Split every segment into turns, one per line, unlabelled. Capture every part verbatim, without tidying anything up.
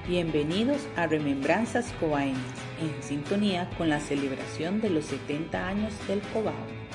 Bienvenidos a Remembranzas Cobaeñas, en sintonía con la celebración de los setenta años del Cobao.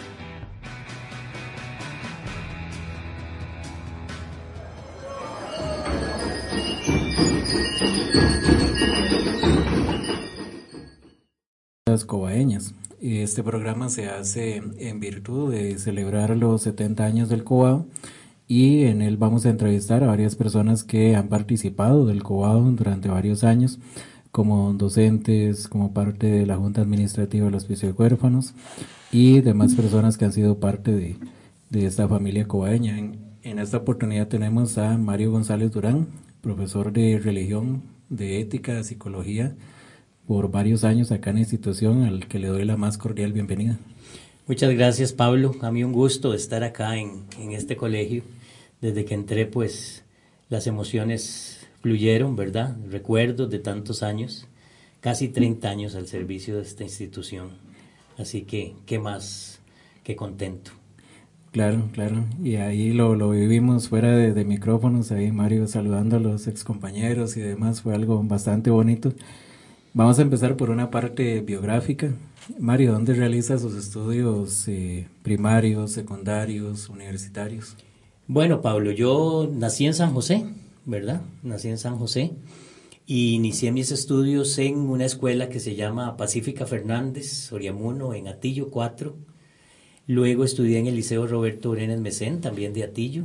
Las cobaeñas. Este programa se hace en virtud de celebrar los setenta años del Cobao y en él vamos a entrevistar a varias personas que han participado del Cobao durante varios años como docentes, como parte de la Junta Administrativa del Hospicio de Huérfanos y demás personas que han sido parte de, de esta familia cobaeña. En, en esta oportunidad tenemos a Mario González Durán, profesor de religión, de ética, psicología, por varios años acá en la institución, al que le doy la más cordial bienvenida.
Muchas gracias, Pablo. A mí un gusto estar acá en, en este colegio. Desde que entré, pues, las emociones fluyeron, ¿verdad? Recuerdos de tantos años, casi treinta años al servicio de esta institución. Así que, ¿qué más que contento?
Claro, claro. Y ahí lo, lo vivimos fuera de, de micrófonos, ahí Mario saludando a los excompañeros y demás, fue algo bastante bonito. Vamos a empezar por una parte biográfica. Mario, ¿dónde realiza sus estudios eh, primarios, secundarios, universitarios?
Bueno, Pablo, yo nací en San José, ¿verdad? Nací en San José y inicié mis estudios en una escuela que se llama Pacífica Fernández, Soriamuno, en Atillo cuatro. Luego estudié en el Liceo Roberto Brenes Mesén, también de Atillo.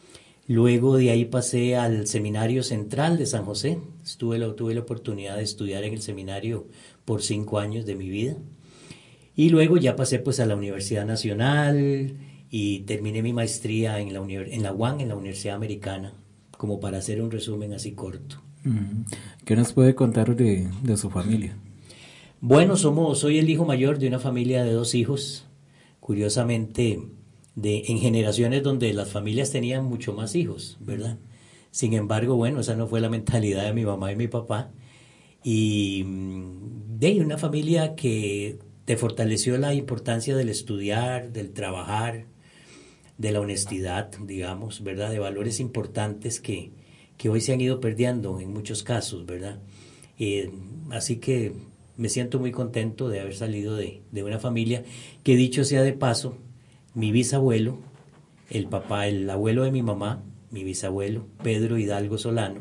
Luego de ahí pasé al Seminario Central de San José. Estuve la, tuve la oportunidad de estudiar en el seminario por cinco años de mi vida. Y luego ya pasé pues a la Universidad Nacional y terminé mi maestría en la, en la U A N, en la Universidad Americana, como para hacer un resumen así corto.
¿Qué nos puede contar de, de su familia?
Bueno, somos, soy el hijo mayor de una familia de dos hijos. Curiosamente, de, en generaciones donde las familias tenían mucho más hijos, ¿verdad? Sin embargo, bueno, esa no fue la mentalidad de mi mamá y mi papá. Y de una familia que te fortaleció la importancia del estudiar, del trabajar, de la honestidad, digamos, ¿verdad? De valores importantes que, que hoy se han ido perdiendo en muchos casos, ¿verdad? Eh, así que me siento muy contento de haber salido de, de una familia que, dicho sea de paso, mi bisabuelo, el papá, el abuelo de mi mamá, mi bisabuelo, Pedro Hidalgo Solano,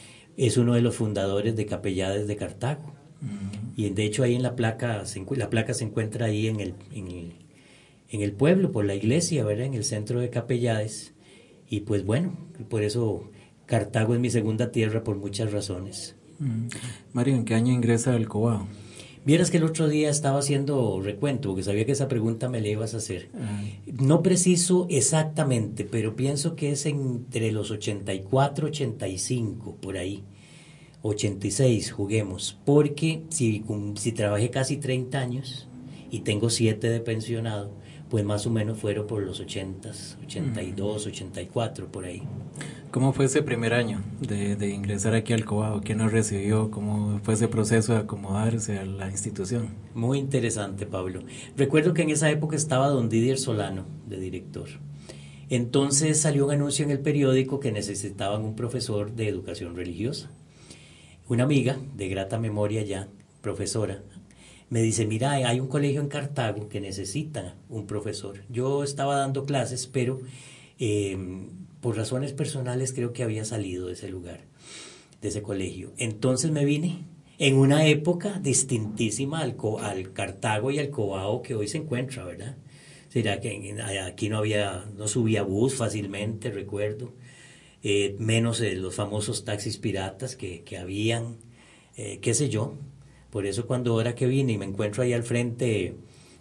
es uno de los fundadores de Capellades de Cartago. Uh-huh. Y de hecho ahí en la placa, la placa se encuentra ahí en el, en el, en el pueblo, por la iglesia, ¿verdad? En el centro de Capellades. Y pues bueno, por eso Cartago es mi segunda tierra por muchas razones.
Uh-huh. Mario, ¿en qué año ingresa al Cobao?
Vieras que el otro día estaba haciendo recuento, porque sabía que esa pregunta me la ibas a hacer. Ay. No preciso exactamente, pero pienso que es entre los ochenta y cuatro, ochenta y cinco, por ahí. ochenta y seis, juguemos. Porque si, si trabajé casi treinta años y tengo siete de pensionado, pues más o menos fueron por los ochenta, ochenta y dos, ochenta y cuatro, por ahí.
¿Cómo fue ese primer año de, de ingresar aquí al Cobao? ¿Quién nos recibió? ¿Cómo fue ese proceso de acomodarse a la institución?
Muy interesante, Pablo. Recuerdo que en esa época estaba don Didier Solano, de director. Entonces salió un anuncio en el periódico que necesitaban un profesor de educación religiosa. Una amiga, de grata memoria ya, profesora, me dice, mira, hay un colegio en Cartago que necesita un profesor. Yo estaba dando clases, pero eh, por razones personales creo que había salido de ese lugar, de ese colegio. Entonces me vine en una época distintísima al, al Cartago y al Cobao que hoy se encuentra, ¿verdad? Será que aquí no había, no subía bus fácilmente, recuerdo, eh, menos eh, los famosos taxis piratas que, que habían, eh, qué sé yo. Por eso cuando ahora que vine y me encuentro ahí al frente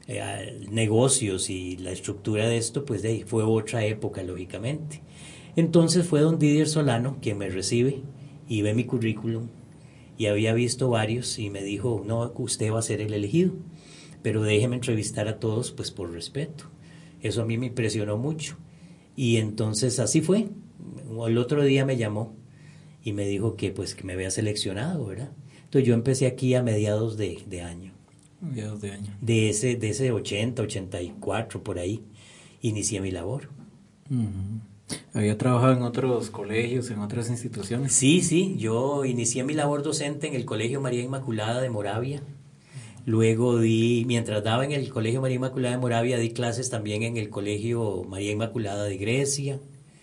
eh, negocios y la estructura de esto, pues de ahí fue otra época, lógicamente. Entonces fue don Didier Solano quien me recibe y ve mi currículum y había visto varios y me dijo, no, usted va a ser el elegido, pero déjeme entrevistar a todos pues por respeto. Eso a mí me impresionó mucho y entonces así fue. El otro día me llamó y me dijo que pues que me había seleccionado, ¿verdad? Entonces yo empecé aquí a mediados de, de año.
Mediados de año.
De ese, de ese ochenta, ochenta y cuatro, por ahí, inicié mi labor.
Uh-huh. ¿Había trabajado en otros colegios, en otras instituciones?
Sí, sí, yo inicié mi labor docente en el Colegio María Inmaculada de Moravia. Luego di, mientras daba en el Colegio María Inmaculada de Moravia, di clases también en el Colegio María Inmaculada de Grecia.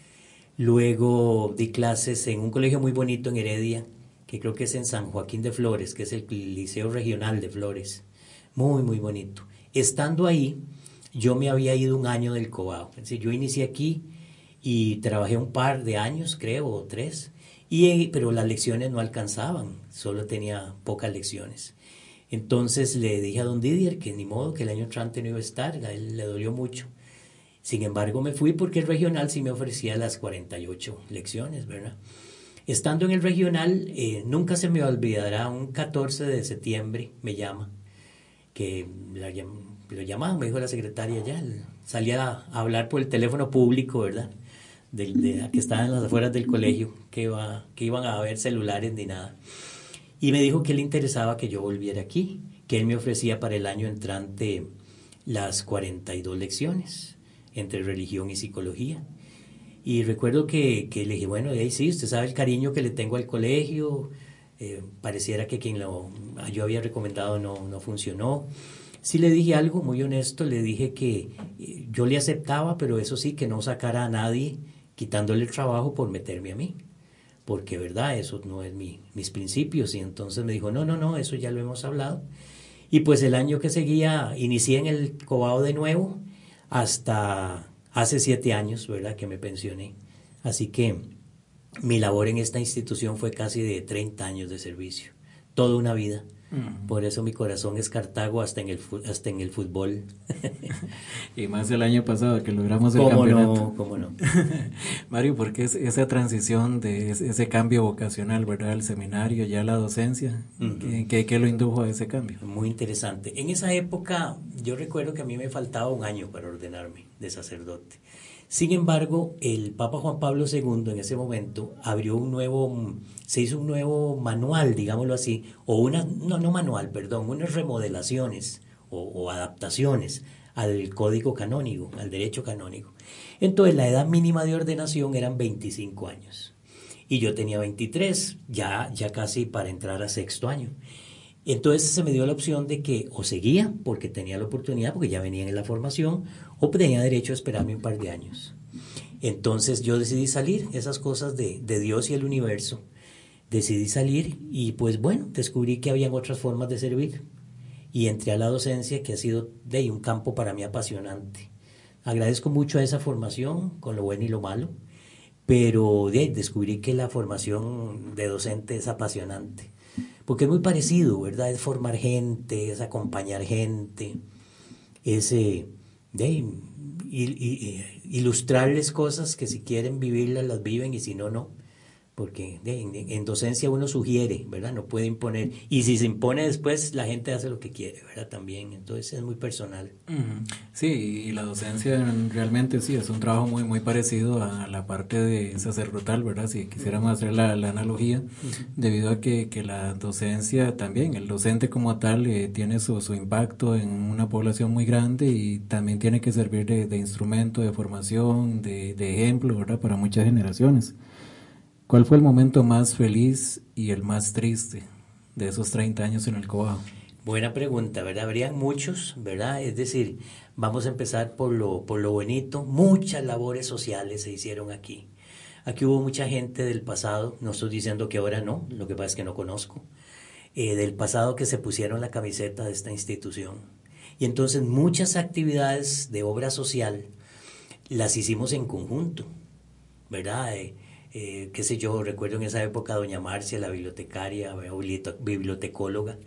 Luego di clases en un colegio muy bonito en Heredia, que creo que es en San Joaquín de Flores, que es el Liceo Regional de Flores. Muy, muy bonito. Estando ahí, yo me había ido un año del Cobao. Es decir, yo inicié aquí y trabajé un par de años, creo, o tres, y, pero las lecciones no alcanzaban, solo tenía pocas lecciones. Entonces le dije a don Didier que ni modo, que el año entrante no iba a estar, a él le dolió mucho. Sin embargo, me fui porque el regional sí me ofrecía las cuarenta y ocho lecciones, ¿verdad? Estando en el regional, eh, nunca se me olvidará, un catorce de septiembre me llama, que la, lo llamaban, me dijo la secretaria ya, salía a hablar por el teléfono público, ¿verdad? De, de, que estaban en las afueras del colegio, que, iba, que iban a haber celulares ni nada. Y me dijo que le interesaba que yo volviera aquí, que él me ofrecía para el año entrante las cuarenta y dos lecciones entre religión y psicología. Y recuerdo que, que le dije, bueno, ahí sí, usted sabe el cariño que le tengo al colegio, eh, pareciera que quien lo, yo había recomendado no, no funcionó. Sí le dije algo muy honesto, le dije que eh, yo le aceptaba, pero eso sí, que no sacara a nadie quitándole el trabajo por meterme a mí, porque verdad, eso no es mi, mis principios. Y entonces me dijo, no, no, no, eso ya lo hemos hablado. Y pues el año que seguía, inicié en el Cobao de nuevo, hasta hace siete años, ¿verdad?, que me pensioné. Así que mi labor en esta institución fue casi de treinta años de servicio, toda una vida. Mm. Por eso mi corazón es Cartago hasta en el, hasta en el fútbol.
Y más el año pasado que logramos el
¿Cómo
campeonato.
No, ¿Cómo no?
Mario, ¿por qué es esa transición de ese, ese cambio vocacional, ¿verdad?, el seminario, ya la docencia? Uh-huh. ¿Qué, qué, ¿Qué lo indujo a ese cambio?
Muy interesante. En esa época yo recuerdo que a mí me faltaba un año para ordenarme de sacerdote. Sin embargo, el Papa Juan Pablo segundo en ese momento abrió un nuevo, se hizo un nuevo manual, digámoslo así, o una, no, no manual, perdón, unas remodelaciones o, o adaptaciones al código canónico, al derecho canónico. Entonces la edad mínima de ordenación eran veinticinco años y yo tenía veintitrés, ya, ya casi para entrar a sexto año. Entonces se me dio la opción de que o seguía, porque tenía la oportunidad, porque ya venían en la formación, o tenía derecho a esperarme un par de años. Entonces yo decidí salir, esas cosas de, de Dios y el universo, decidí salir y pues bueno, descubrí que habían otras formas de servir y entré a la docencia, que ha sido de un campo para mí apasionante. Agradezco mucho a esa formación, con lo bueno y lo malo, pero de, descubrí que la formación de docente es apasionante. Porque es muy parecido, ¿verdad? Es formar gente, es acompañar gente, es eh, de, y, y, ilustrarles cosas que si quieren vivirlas, las viven y si no, no. Porque de, en, en docencia uno sugiere, ¿verdad? No puede imponer. Y si se impone después, la gente hace lo que quiere, ¿verdad? También. Entonces es muy personal.
Uh-huh. Sí, y la docencia realmente sí, es un trabajo muy muy parecido a la parte de sacerdotal, ¿verdad? Si quisiéramos hacer la, la analogía, uh-huh. debido a que, que la docencia también, el docente como tal, eh, tiene su, su impacto en una población muy grande y también tiene que servir de, de instrumento de formación, de, de ejemplo, ¿verdad? Para muchas generaciones. ¿Cuál fue el momento más feliz y el más triste de esos treinta años en el Cobao?
Buena pregunta, ¿verdad? Habrían muchos, ¿verdad? Es decir, vamos a empezar por lo, por lo bonito. Muchas labores sociales se hicieron aquí. Aquí hubo mucha gente del pasado, no estoy diciendo que ahora no, lo que pasa es que no conozco, eh, del pasado que se pusieron la camiseta de esta institución. Y entonces muchas actividades de obra social las hicimos en conjunto, ¿verdad? Eh, Eh, qué sé yo, recuerdo en esa época a doña Marcia, la bibliotecaria, bibliotecóloga,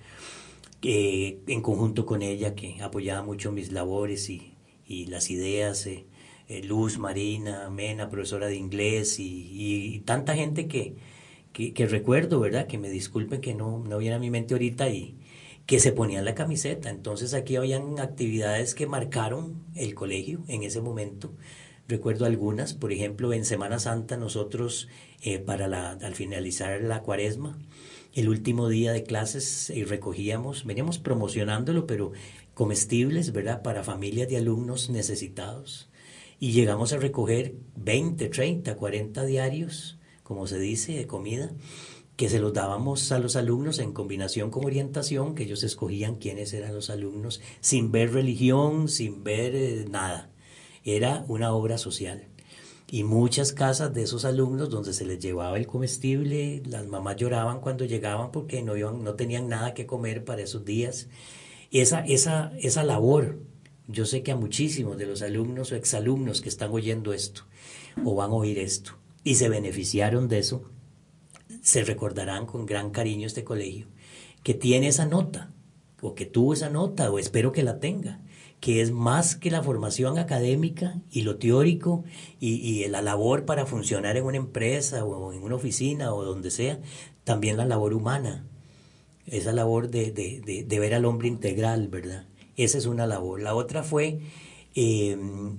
eh, en conjunto con ella, que apoyaba mucho mis labores y, y las ideas, eh, eh, Luz, Marina, Mena, profesora de inglés, y, y, y tanta gente que, que, que recuerdo, ¿verdad? Que me disculpen que no, no viene a mi mente ahorita, y que se ponían la camiseta. Entonces aquí habían actividades que marcaron el colegio en ese momento. Recuerdo algunas, por ejemplo, en Semana Santa nosotros, eh, para la, al finalizar la cuaresma, el último día de clases, eh, recogíamos, veníamos promocionándolo, pero comestibles, ¿verdad?, para familias de alumnos necesitados. y llegamos a recoger veinte, treinta, cuarenta diarios, como se dice, de comida, que se los dábamos a los alumnos en combinación con orientación, que ellos escogían quiénes eran los alumnos, sin ver religión, sin ver eh, nada. Era una obra social. Y muchas casas de esos alumnos donde se les llevaba el comestible, las mamás lloraban cuando llegaban porque no, iban, no tenían nada que comer para esos días. Esa, esa, esa labor, yo sé que a muchísimos de los alumnos o exalumnos que están oyendo esto o van a oír esto y se beneficiaron de eso, se recordarán con gran cariño este colegio, que tiene esa nota, o que tuvo esa nota, o espero que la tenga, que es más que la formación académica y lo teórico y, y la labor para funcionar en una empresa o en una oficina o donde sea, también la labor humana, esa labor de, de, de, de ver al hombre integral, ¿verdad? Esa es una labor. La otra fue, eh,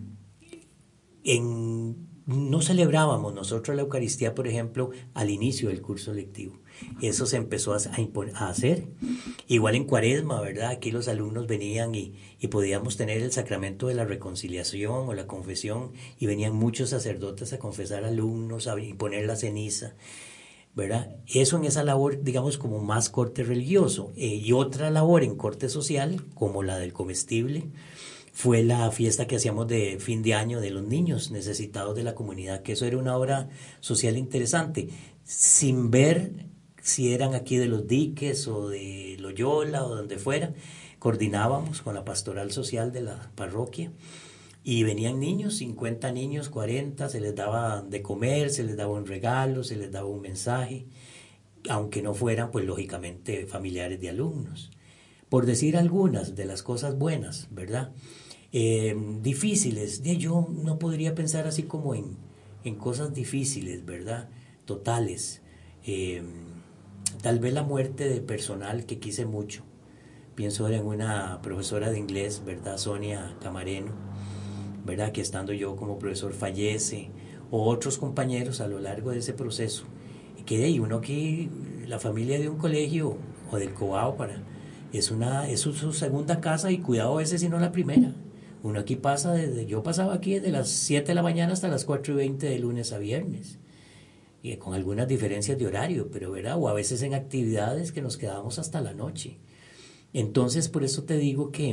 en, no celebrábamos nosotros la Eucaristía, por ejemplo, al inicio del curso lectivo. Eso se empezó a, a, a hacer. Igual en Cuaresma, ¿verdad? Aquí los alumnos venían y, y podíamos tener el sacramento de la reconciliación o la confesión, y venían muchos sacerdotes a confesar alumnos, a imponer la ceniza, ¿verdad? Eso en esa labor, digamos, como más corte religioso. Eh, y otra labor en corte social, como la del comestible, fue la fiesta que hacíamos de fin de año de los niños necesitados de la comunidad, que eso era una obra social interesante, sin ver si eran aquí de Los Diques o de Loyola o donde fuera. Coordinábamos con la pastoral social de la parroquia y venían niños, cincuenta niños, cuarenta, se les daba de comer, se les daba un regalo, se les daba un mensaje, aunque no fueran, pues lógicamente, familiares de alumnos. Por decir algunas de las cosas buenas, ¿verdad? Eh, difíciles, de yo no podría pensar así como en, en cosas difíciles, ¿verdad? Totales. Eh, tal vez la muerte de personal que quise mucho. Pienso en una profesora de inglés, ¿verdad? Sonia Camareno, ¿verdad? Que estando yo como profesor fallece, o otros compañeros a lo largo de ese proceso. Que hay uno aquí, la familia de un colegio o del Cobao, para, es, una, es su, su segunda casa, y cuidado a veces si no la primera. Uno aquí pasa desde, yo pasaba aquí desde las siete de la mañana hasta las cuatro y veinte de lunes a viernes, y con algunas diferencias de horario, pero ¿verdad? O a veces en actividades que nos quedábamos hasta la noche. Entonces, por eso te digo que,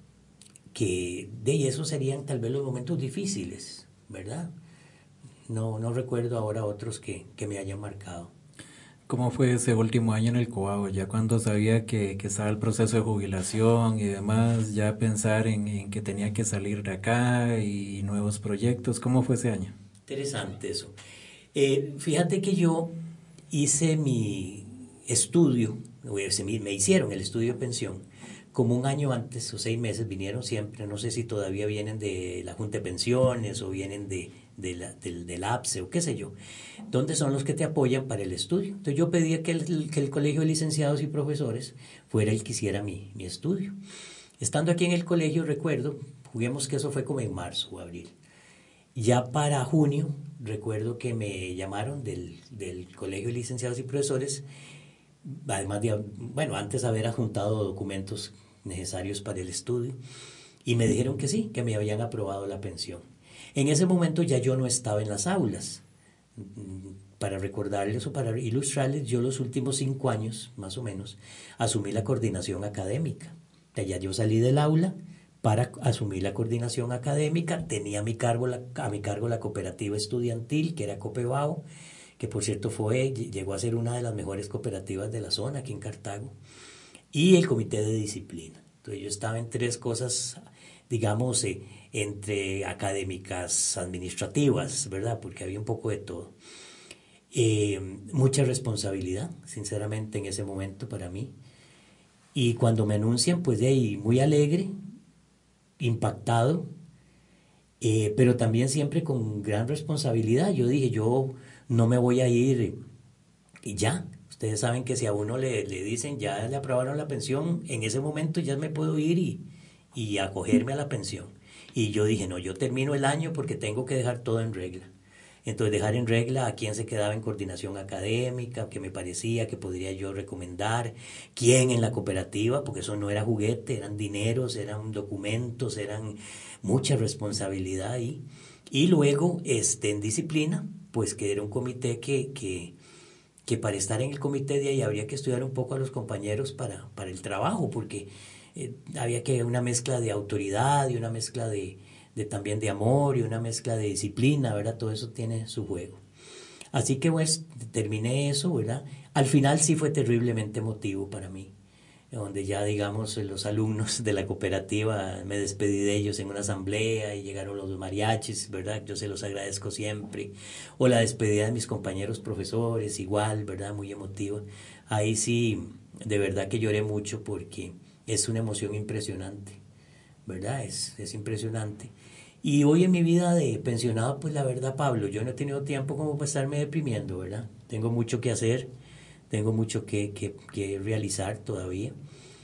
que de eso serían tal vez los momentos difíciles, ¿verdad? No, no recuerdo ahora otros que, que me hayan marcado.
¿Cómo fue ese último año en el Cobao? Ya cuando sabía que, que estaba el proceso de jubilación y demás, ya pensar en, en que tenía que salir de acá y nuevos proyectos, ¿cómo fue ese año?
Interesante eso. Eh, fíjate que yo hice mi estudio, me hicieron el estudio de pensión, como un año antes o seis meses vinieron siempre, no sé si todavía vienen de la Junta de Pensiones o vienen de, de la, del, del A P S E o qué sé yo, donde son los que te apoyan para el estudio. Entonces yo pedía que el, que el Colegio de Licenciados y Profesores fuera el que hiciera mi, mi estudio. Estando aquí en el colegio, recuerdo, juguemos que eso fue como en marzo o abril. Ya para junio, recuerdo que me llamaron del, del Colegio de Licenciados y Profesores, además de, bueno, antes de haber adjuntado documentos necesarios para el estudio, y me dijeron que sí, que me habían aprobado la pensión. En ese momento ya yo no estaba en las aulas. Para recordarles o para ilustrarles, yo los últimos cinco años, más o menos, asumí la coordinación académica. Ya yo salí del aula para asumir la coordinación académica, tenía a mi cargo la, a mi cargo la cooperativa estudiantil, que era Copebao, que por cierto fue, llegó a ser una de las mejores cooperativas de la zona aquí en Cartago, y el comité de disciplina. Entonces yo estaba en tres cosas, digamos, eh, entre académicas, administrativas, ¿verdad? Porque había un poco de todo. Eh, mucha responsabilidad, sinceramente, en ese momento para mí. Y cuando me anuncian, pues de ahí, muy alegre, impactado, eh, pero también siempre con gran responsabilidad. Yo dije, yo no me voy a ir y ya. Ustedes saben que si a uno le, le dicen ya le aprobaron la pensión, en ese momento ya me puedo ir y, y acogerme a la pensión. Y yo dije, no, yo termino el año porque tengo que dejar todo en regla. Entonces dejar en regla a quién se quedaba en coordinación académica, que me parecía que podría yo recomendar, quién en la cooperativa, porque eso no era juguete, eran dineros, eran documentos, eran mucha responsabilidad ahí. Y luego, este, en disciplina, pues que era un comité que, que, que para estar en el comité de ahí habría que estudiar un poco a los compañeros para, para el trabajo, porque eh, había que una mezcla de autoridad y una mezcla de, de también de amor y una mezcla de disciplina, ¿verdad? Todo eso tiene su juego. Así que pues terminé eso, ¿verdad? Al final sí fue terriblemente emotivo para mí, donde ya, digamos, los alumnos de la cooperativa, me despedí de ellos en una asamblea y llegaron los mariachis, ¿verdad? Yo se los agradezco siempre. O la despedida de mis compañeros profesores, igual, ¿verdad? Muy emotiva. Ahí sí, de verdad que lloré mucho porque es una emoción impresionante, ¿verdad? Es, es impresionante. Y hoy en mi vida de pensionado, pues la verdad, Pablo, yo no he tenido tiempo como para estarme deprimiendo, ¿verdad? Tengo mucho que hacer. Tengo mucho que, que, que realizar todavía,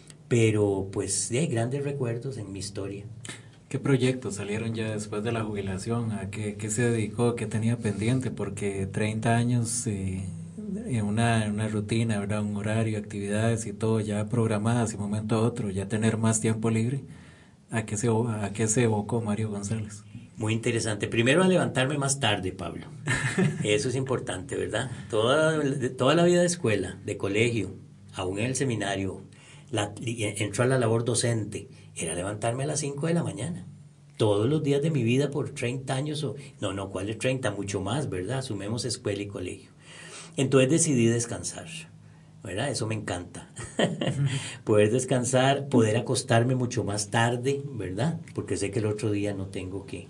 pero pues hay grandes recuerdos en mi historia.
¿Qué proyectos salieron ya después de la jubilación? ¿A qué, qué se dedicó? ¿Qué tenía pendiente? Porque treinta años eh, en una, una rutina, ¿verdad? Un horario, actividades y todo ya programadas de un momento a otro, ya tener más tiempo libre. ¿A qué se, a qué se evocó Mario González?
Muy interesante. Primero a levantarme más tarde, Pablo. Eso es importante, ¿verdad? Toda, toda la vida de escuela, de colegio, aún en el seminario, la, entró a la labor docente, era levantarme a las cinco de la mañana. Todos los días de mi vida por treinta años, o no, no, ¿cuál es treinta? Mucho más, ¿verdad? Asumemos escuela y colegio. Entonces decidí descansar, ¿verdad? Eso me encanta. Poder descansar, poder acostarme mucho más tarde, ¿verdad? Porque sé que el otro día no tengo que...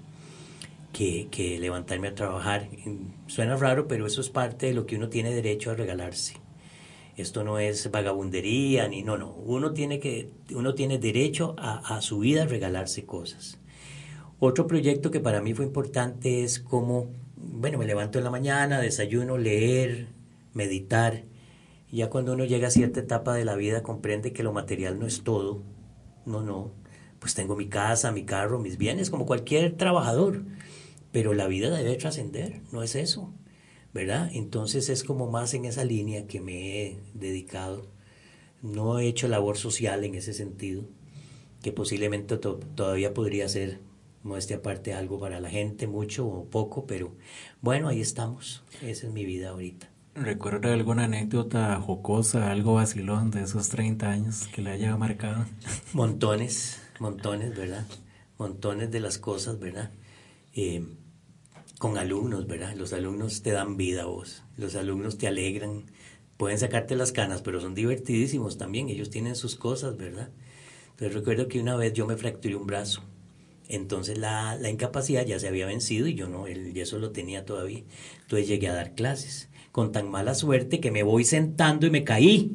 Que, que levantarme a trabajar. Suena raro, pero eso es parte de lo que uno tiene derecho a regalarse. Esto no es vagabundería, ni no, no. Uno tiene, que, uno tiene derecho a, a su vida a regalarse cosas. Otro proyecto que para mí fue importante es como, bueno, me levanto en la mañana, desayuno, leer, meditar. Ya cuando uno llega a cierta etapa de la vida comprende que lo material no es todo. No, no. Pues tengo mi casa, mi carro, mis bienes, como cualquier trabajador. Pero la vida debe trascender, no es eso, ¿verdad? Entonces es como más en esa línea que me he dedicado. No he hecho labor social en ese sentido, que posiblemente to- todavía podría hacer, modestia aparte, algo para la gente, mucho o poco, pero bueno, ahí estamos. Esa es mi vida ahorita.
¿Recuerda alguna anécdota jocosa, algo vacilón de esos treinta años que le haya marcado?
Montones, montones, ¿verdad? Montones de las cosas, ¿verdad? Eh, con alumnos, ¿verdad? Los alumnos te dan vida a vos, los alumnos te alegran, pueden sacarte las canas, pero son divertidísimos también, ellos tienen sus cosas, ¿verdad? Entonces recuerdo que una vez yo me fracturé un brazo, entonces la, la incapacidad ya se había vencido y yo no, el yeso lo tenía todavía, entonces llegué a dar clases, con tan mala suerte que me voy sentando y me caí.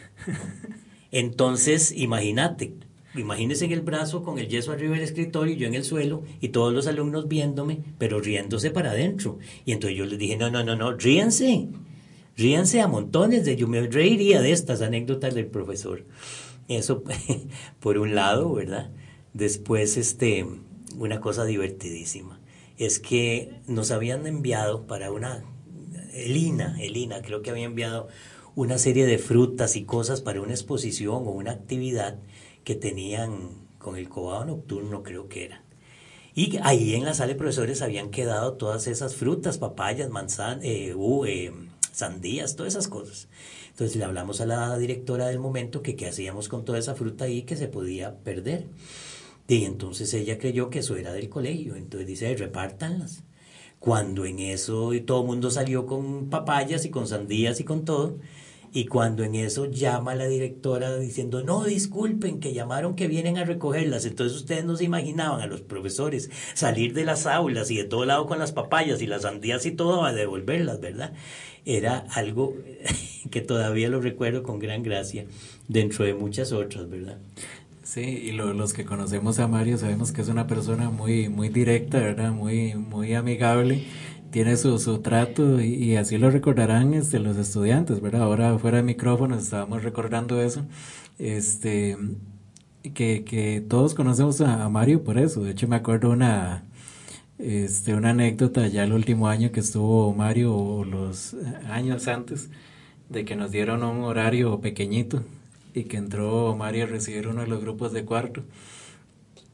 Entonces, imagínate, imagínense en el brazo con el yeso arriba del escritorio y yo en el suelo y todos los alumnos viéndome, pero riéndose para adentro. Y entonces yo les dije, no, no, no, no, ríanse, ríanse a montones, de yo me reiría de estas anécdotas del profesor. Eso por un lado, ¿verdad? Después, este, una cosa divertidísima, es que nos habían enviado para una, Elina, Elina, creo que había enviado una serie de frutas y cosas para una exposición o una actividad que tenían con el Cobao Nocturno, creo que era. Y ahí en la sala de profesores habían quedado todas esas frutas, papayas, manzanas, eh, uh, eh, sandías, todas esas cosas. Entonces le hablamos a la directora del momento que qué hacíamos con toda esa fruta ahí que se podía perder. Y entonces ella creyó que eso era del colegio, entonces dice, repártanlas. Cuando en eso todo el mundo salió con papayas y con sandías y con todo, y cuando en eso llama la directora diciendo, no, disculpen, que llamaron que vienen a recogerlas. Entonces ustedes no se imaginaban a los profesores salir de las aulas y de todo lado con las papayas y las sandías y todo a devolverlas, ¿verdad? Era algo que todavía lo recuerdo con gran gracia, dentro de muchas otras, ¿verdad?
Sí, y lo, los que conocemos a Mario sabemos que es una persona muy muy directa, ¿verdad? Muy muy amigable, tiene su, su trato y, y así lo recordarán este, los estudiantes, ¿verdad? Ahora fuera de micrófonos estábamos recordando eso, este que, que todos conocemos a, a Mario por eso. De hecho me acuerdo una este una anécdota ya el último año que estuvo Mario, o los años antes, de que nos dieron un horario pequeñito y que entró Mario a recibir uno de los grupos de cuarto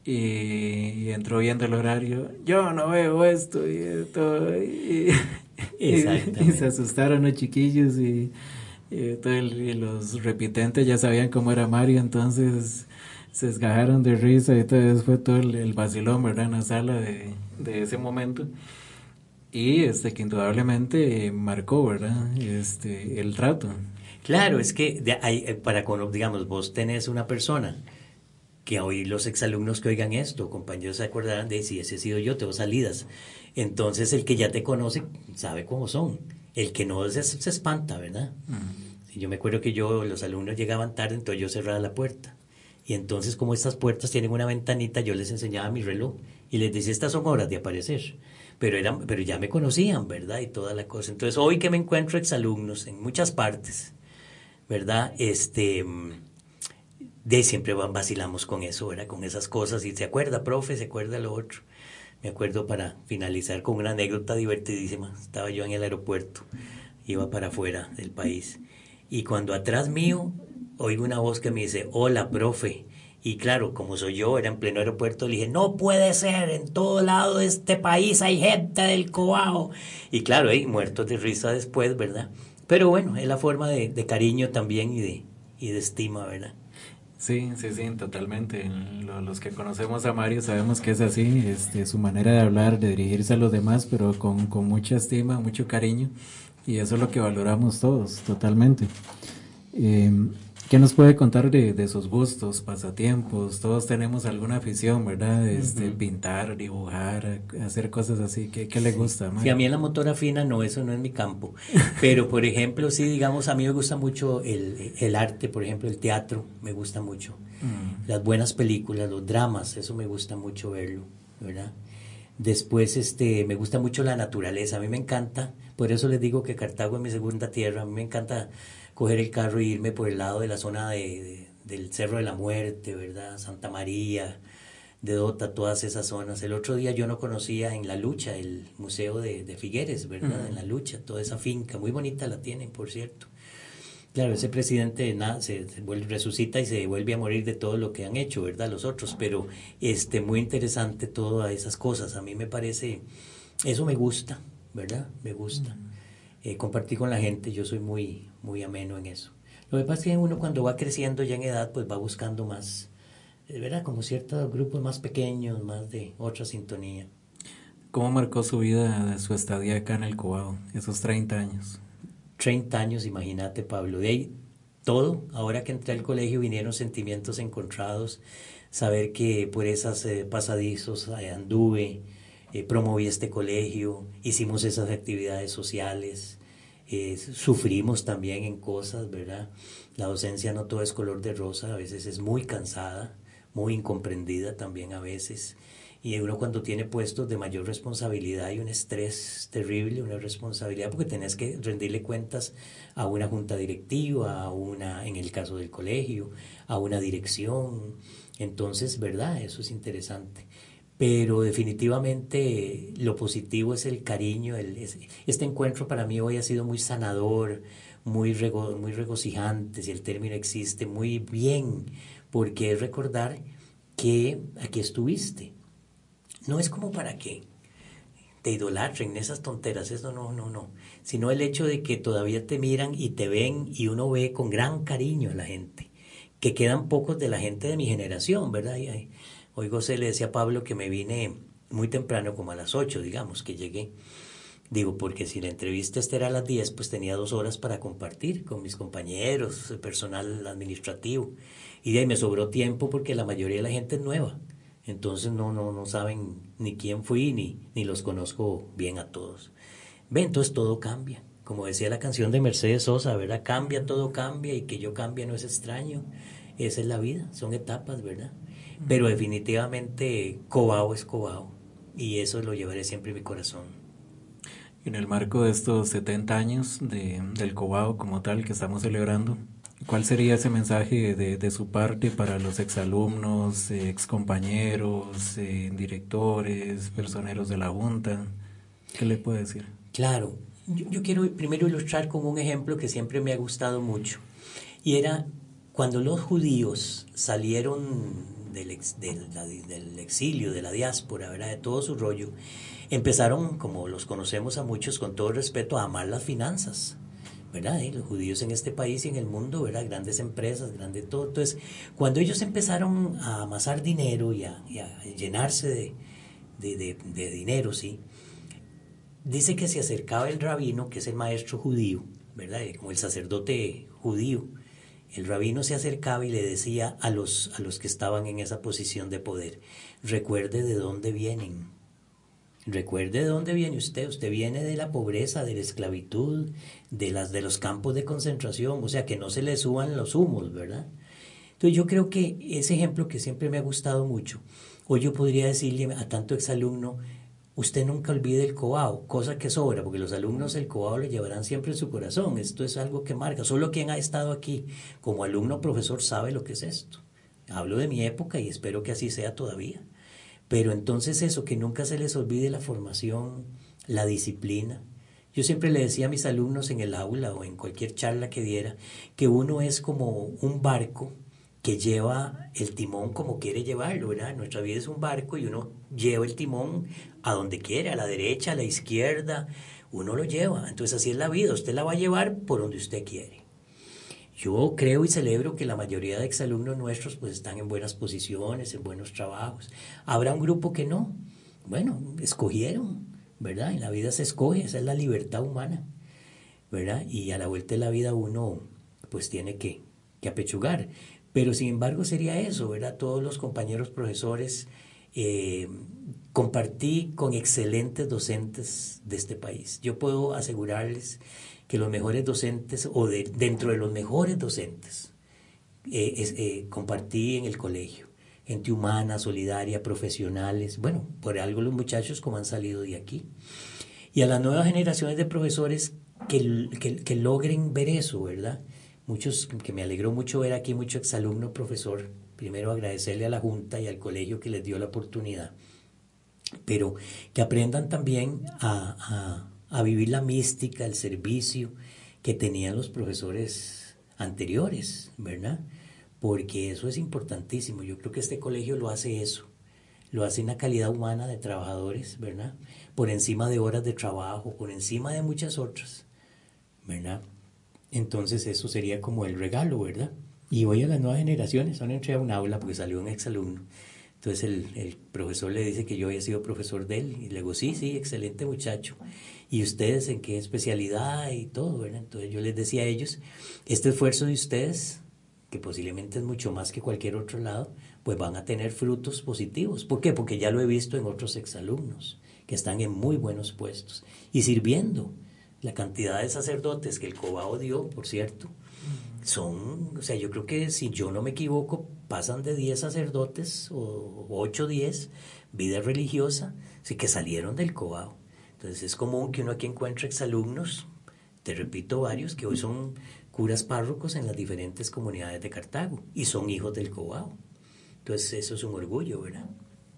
y, y entró viendo el horario, yo no veo esto y todo, y, y, y se asustaron los chiquillos y, y, todo el, y los repitentes ya sabían cómo era Mario, entonces se desgajaron de risa y entonces fue todo el, el vacilón, ¿verdad? En la sala de, de ese momento. Y este que indudablemente eh, marcó, ¿verdad? Este, el trato.
Claro, es que de, hay, para, digamos, vos tenés una persona que hoy los exalumnos que oigan esto, compañeros se acordarán de si ese he sido yo, tengo salidas. Entonces el que ya te conoce sabe cómo son. El que no se, se espanta, ¿verdad? Uh-huh. Si yo me acuerdo que yo, los alumnos llegaban tarde, entonces yo cerraba la puerta. Y entonces como estas puertas tienen una ventanita, yo les enseñaba mi reloj y les decía, estas son horas de aparecer. Pero, eran, pero ya me conocían, ¿verdad? Y toda la cosa. Entonces, hoy que me encuentro exalumnos en muchas partes, ¿verdad? Este, de siempre vacilamos con eso, ¿verdad? Con esas cosas. Y se acuerda, profe, se acuerda lo otro. Me acuerdo para finalizar con una anécdota divertidísima. Estaba yo en el aeropuerto, iba para afuera del país. Y cuando atrás mío, oigo una voz que me dice, hola, profe. Y claro, como soy yo, era en pleno aeropuerto, le dije, no puede ser, en todo lado de este país hay gente del Cobao. Y claro, eh, muertos de risa después, ¿verdad? Pero bueno, es la forma de, de cariño también y de, y de estima, ¿verdad?
Sí, sí, sí, totalmente. Los que conocemos a Mario sabemos que es así, este, su manera de hablar, de dirigirse a los demás, pero con, con mucha estima, mucho cariño. Y eso es lo que valoramos todos, totalmente. Eh, ¿Qué nos puede contar de, de sus gustos, pasatiempos? Todos tenemos alguna afición, ¿verdad? Este, uh-huh. Pintar, dibujar, hacer cosas así. ¿Qué, qué le gusta, Mario?
Sí, a mí en la motora fina no, eso no es mi campo. Pero, por ejemplo, sí, digamos, a mí me gusta mucho el, el arte, por ejemplo, el teatro, me gusta mucho. Uh-huh. Las buenas películas, los dramas, eso me gusta mucho verlo, ¿verdad? Después, este, me gusta mucho la naturaleza, a mí me encanta, por eso les digo que Cartago es mi segunda tierra, a mí me encanta coger el carro e irme por el lado de la zona de, de, del Cerro de la Muerte, ¿verdad? Santa María, de Dota, todas esas zonas. El otro día yo no conocía en La Lucha, el museo de, de Figueres, ¿verdad? Uh-huh. En La Lucha, toda esa finca, muy bonita la tienen, por cierto. Claro, ese presidente nada, se, se vuelve, resucita y se vuelve a morir de todo lo que han hecho, ¿verdad? Los otros, pero este, muy interesante todas esas cosas. A mí me parece, eso me gusta, ¿verdad? Me gusta. Uh-huh. Eh, compartir con la gente, yo soy muy, muy ameno en eso. Lo que pasa es que uno cuando va creciendo ya en edad, pues va buscando más, ¿verdad? Como ciertos grupos más pequeños, más de otra sintonía.
¿Cómo marcó su vida, su estadía acá en el Cobao, esos treinta años?
treinta años, imagínate, Pablo. De ahí todo, ahora que entré al colegio vinieron sentimientos encontrados, saber que por esas eh, pasadizos eh, anduve, eh, promoví este colegio, hicimos esas actividades sociales, eh, sufrimos también en cosas, ¿verdad? La docencia no todo es color de rosa, a veces es muy cansada, muy incomprendida también a veces. Y uno cuando tiene puestos de mayor responsabilidad hay un estrés terrible, una responsabilidad porque tenés que rendirle cuentas a una junta directiva, a una, en el caso del colegio, a una dirección. Entonces, ¿verdad? Eso es interesante. Pero definitivamente lo positivo es el cariño. El, es, este encuentro para mí hoy ha sido muy sanador, muy, rego, muy regocijante, si el término existe, muy bien, porque es recordar que aquí estuviste. No es como para que te idolatren esas tonteras, eso no, no, no, sino el hecho de que todavía te miran y te ven y uno ve con gran cariño a la gente, que quedan pocos de la gente de mi generación, ¿verdad? Y, y, hoy José le decía a Pablo que me vine muy temprano, como a las ocho, digamos, que llegué. Digo, porque si la entrevista esta era a las diez, pues tenía dos horas para compartir con mis compañeros, el personal administrativo. Y de ahí me sobró tiempo porque la mayoría de la gente es nueva. Entonces no, no, no saben ni quién fui, ni, ni los conozco bien a todos. Ve, entonces todo cambia. Como decía la canción de Mercedes Sosa, ¿verdad? Cambia, todo cambia, y que yo cambie no es extraño. Esa es la vida, son etapas, ¿verdad? Pero definitivamente Cobao es Cobao, y eso lo llevaré siempre en mi corazón.
En el marco de estos setenta años de, del Cobao como tal que estamos celebrando, ¿cuál sería ese mensaje de, de su parte para los exalumnos, eh, excompañeros, eh, directores, personeros de la Junta? ¿Qué le puede decir?
Claro, yo, yo quiero primero ilustrar con un ejemplo que siempre me ha gustado mucho. Y era cuando los judíos salieron del, ex, del, la, del exilio, de la diáspora, ¿verdad? De todo su rollo, empezaron, como los conocemos a muchos, con todo respeto, a amar las finanzas, ¿verdad? ¿Eh? Los judíos en este país y en el mundo, ¿verdad? Grandes empresas, grandes todo. Entonces, cuando ellos empezaron a amasar dinero y a, y a llenarse de, de, de, de dinero, ¿sí? Dice que se acercaba el rabino, que es el maestro judío, ¿verdad? Como el sacerdote judío. El rabino se acercaba y le decía a los, a los que estaban en esa posición de poder, recuerde de dónde vienen, recuerde de dónde viene usted, usted viene de la pobreza, de la esclavitud, de, las, de los campos de concentración, o sea, que no se le suban los humos, ¿verdad? Entonces yo creo que ese ejemplo que siempre me ha gustado mucho, hoy yo podría decirle a tanto exalumno, usted nunca olvide el Cobao, cosa que sobra, porque los alumnos del Cobao le llevarán siempre en su corazón. Esto es algo que marca. Solo quien ha estado aquí como alumno profesor sabe lo que es esto. Hablo de mi época y espero que así sea todavía. Pero entonces eso, que nunca se les olvide la formación, la disciplina. Yo siempre le decía a mis alumnos en el aula o en cualquier charla que diera, que uno es como un barco que lleva el timón como quiere llevarlo, ¿verdad? Nuestra vida es un barco y uno lleva el timón a donde quiere, a la derecha, a la izquierda, uno lo lleva. Entonces así es la vida, usted la va a llevar por donde usted quiere. Yo creo y celebro que la mayoría de exalumnos nuestros pues están en buenas posiciones, en buenos trabajos. Habrá un grupo que no. Bueno, escogieron, ¿verdad? En la vida se escoge, esa es la libertad humana, ¿verdad? Y a la vuelta de la vida uno pues tiene que, que apechugar. Pero sin embargo sería eso, ¿verdad? Todos los compañeros profesores, eh, compartí con excelentes docentes de este país. Yo puedo asegurarles que los mejores docentes, o de, dentro de los mejores docentes, eh, es, eh, compartí en el colegio. Gente humana, solidaria, profesionales. Bueno, por algo los muchachos como han salido de aquí. Y a las nuevas generaciones de profesores que, que, que logren ver eso, ¿verdad? Muchos, que me alegró mucho ver aquí, mucho exalumno profesor. Primero agradecerle a la Junta y al colegio que les dio la oportunidad. Pero que aprendan también a, a, a vivir la mística, el servicio que tenían los profesores anteriores, ¿verdad? Porque eso es importantísimo. Yo creo que este colegio lo hace eso. Lo hace una calidad humana de trabajadores, ¿verdad? Por encima de horas de trabajo, por encima de muchas otras, ¿verdad? Entonces eso sería como el regalo, ¿verdad? Y hoy a las nuevas generaciones, ahora entré a un aula porque salió un exalumno. Entonces el, el profesor le dice que yo había sido profesor de él. Y le digo, sí, sí, excelente muchacho. ¿Y ustedes en qué especialidad y todo, verdad? Entonces yo les decía a ellos, este esfuerzo de ustedes, que posiblemente es mucho más que cualquier otro lado, pues van a tener frutos positivos. ¿Por qué? Porque ya lo he visto en otros exalumnos, que están en muy buenos puestos y sirviendo. La cantidad de sacerdotes que el Cobao dio, por cierto, son, o sea, yo creo que si yo no me equivoco, pasan de diez sacerdotes o ocho, diez, vida religiosa, sí, que salieron del Cobao. Entonces es común que uno aquí encuentre exalumnos, te repito varios, que hoy son curas párrocos en las diferentes comunidades de Cartago y son hijos del Cobao. Entonces eso es un orgullo, ¿verdad?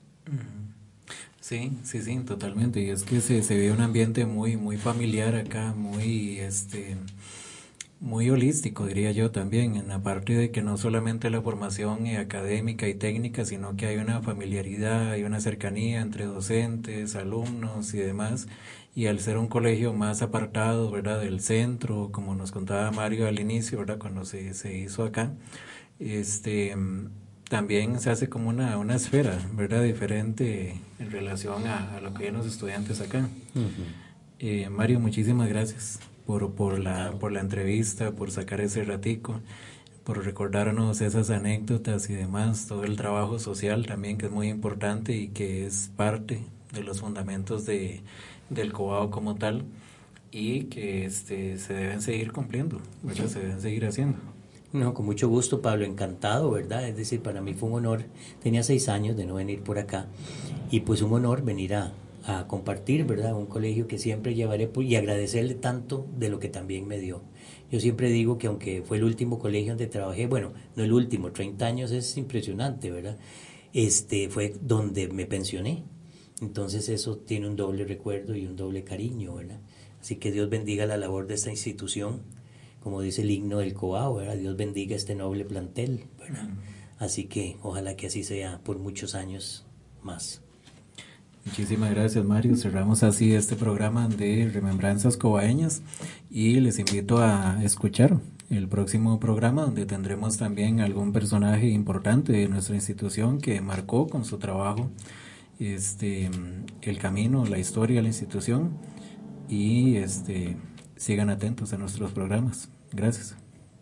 Sí, sí, sí, totalmente. Y es que se, se ve un ambiente muy, muy familiar acá, muy, este, muy holístico, diría yo también, en la parte de que no solamente la formación académica y técnica, sino que hay una familiaridad, hay una cercanía entre docentes, alumnos y demás. Y al ser un colegio más apartado, ¿verdad?, del centro, como nos contaba Mario al inicio, ¿verdad?, cuando se, se hizo acá, este... también se hace como una, una esfera, ¿verdad?, diferente en relación a, a lo que ven los estudiantes acá. Uh-huh. eh, Mario, muchísimas gracias por, por, la, por la entrevista, por sacar ese ratico, por recordarnos esas anécdotas y demás, todo el trabajo social también, que es muy importante y que es parte de los fundamentos de, del Cobao como tal, y que este, se deben seguir cumpliendo, ¿verdad?, se deben seguir haciendo.
No, con mucho gusto, Pablo, encantado, ¿verdad? Es decir, para mí fue un honor, tenía seis años de no venir por acá, y pues un honor venir a, a compartir, ¿verdad?, un colegio que siempre llevaré, y agradecerle tanto de lo que también me dio. Yo siempre digo que aunque fue el último colegio donde trabajé, bueno, no el último, treinta años es impresionante, ¿verdad? Este, fue donde me pensioné, entonces eso tiene un doble recuerdo y un doble cariño, ¿verdad? Así que Dios bendiga la labor de esta institución, como dice el himno del Cobao, ¿verdad? Dios bendiga este noble plantel, ¿verdad? Así que ojalá que así sea por muchos años más.
Muchísimas gracias, Mario. Cerramos así este programa de Remembranzas Cobaeñas y les invito a escuchar el próximo programa donde tendremos también algún personaje importante de nuestra institución que marcó con su trabajo este el camino, la historia de la institución, y este sigan atentos a nuestros programas. Gracias.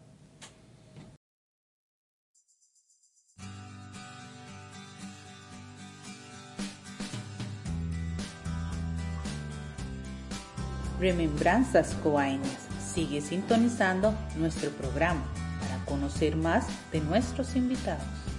Remembranzas Cobaeñas. Sigue sintonizando nuestro programa para conocer más de nuestros invitados.